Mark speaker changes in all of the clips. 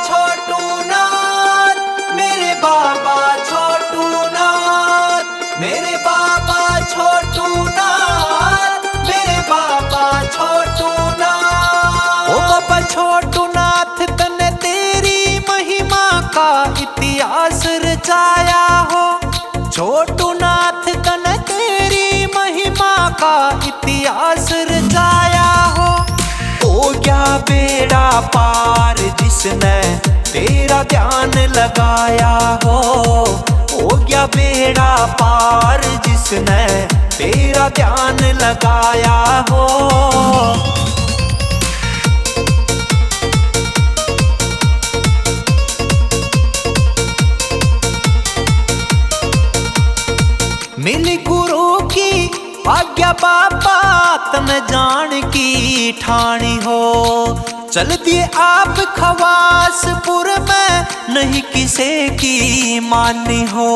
Speaker 1: छोटू नाथ, मेरे बाबा छोटू नाथ, मेरे बाबा छोटू नाथ, मेरे बाबा छोटू नाथ। ओ बाबा छोटू नाथ, तने तेरी महिमा का इतिहास रचाया हो। छोटू नाथ, तने तेरी महिमा का इतिहास रचाया हो। हो गया बेड़ा पार जिसने तेरा ध्यान लगाया हो। हो गया बेड़ा पार जिसने तेरा ध्यान लगाया हो। मिली गुरु की आज्ञा बाबा, तन जान की ठानी हो। चल दिए आप खवासपुर में, नहीं किसे की मानी हो।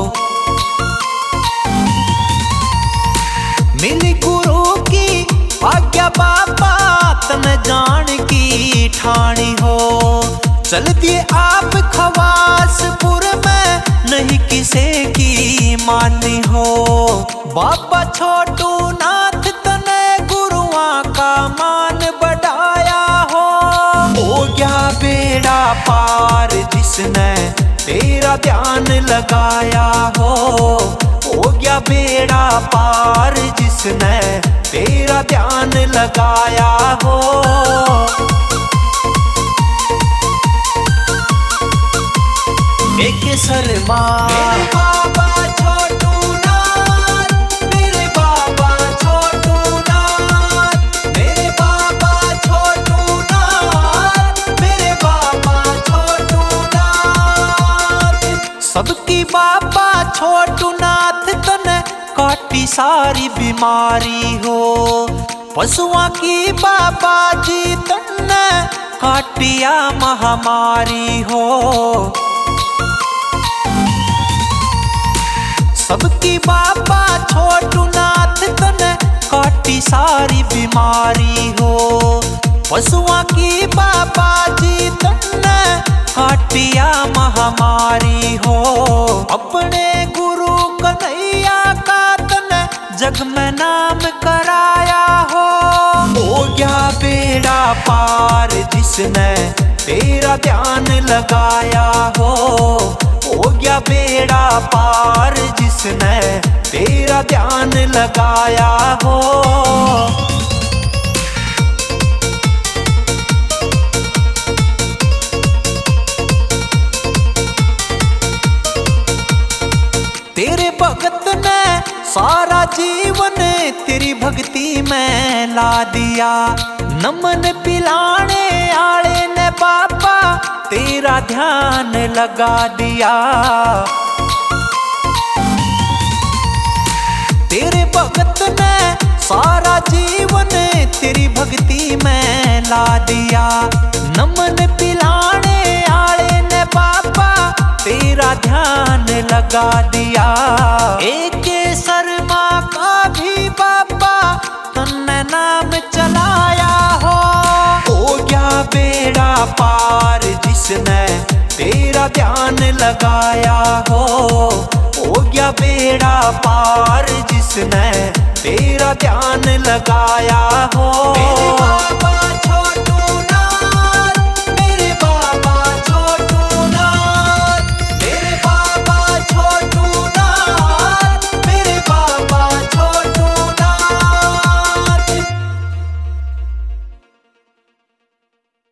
Speaker 1: मिली गुरु की आज्ञा बाबा, तन जान की ठानी हो। चल दिए आप खवासपुर में, नहीं किसे की मानी हो। बाबा छोटू नाथ, तने गुरुआं का मान बढ़ाया हो। हो गया बेड़ा पार जिसने तेरा ध्यान लगाया हो। हो गया बेड़ा पार जिसने तेरा ध्यान लगाया हो। एक शर्मा मेरे बाबा छोटू नाथ, मेरे बाबा छोटू नाथ, मेरे बाबा छोटू नाथ, मेरे बाबा छोटू नाथ। सबकी बाबा छोटू नाथ, तने काटी सारी बीमारी हो। पशुओं की बाबा जी, तने काटिया महामारी हो। सबकी बाबा छोटू नाथ, तने काटी सारी बीमारी हो। पशुओं की बाबा जी, तने काटिया महामारी हो। अपने गुरु कन्हैया का तने जग में नाम कराया हो। हो गया बेड़ा पार जिसने तेरा ध्यान लगाया हो। हो गया बेड़ा पार जिसने तेरा ध्यान लगाया हो। तेरे भगत ने सारा जीवन तेरी भक्ति में ला दिया। नमन पिलाने आले ने बाबा, तेरा ध्यान लगा दिया। तेरे भगत ने सारा जीवन तेरी भक्ति में ला दिया। नमन पिलाने आले ने बाबा, तेरा ध्यान लगा दिया। एक शर्मा का भी बाबा, तन्ने नाम चलाया हो। हो गया बेड़ा पार जिसने तेरा ध्यान लगाया हो। हो गया बेड़ा पार जिसने तेरा ध्यान लगाया हो। मेरे बाबा छोटू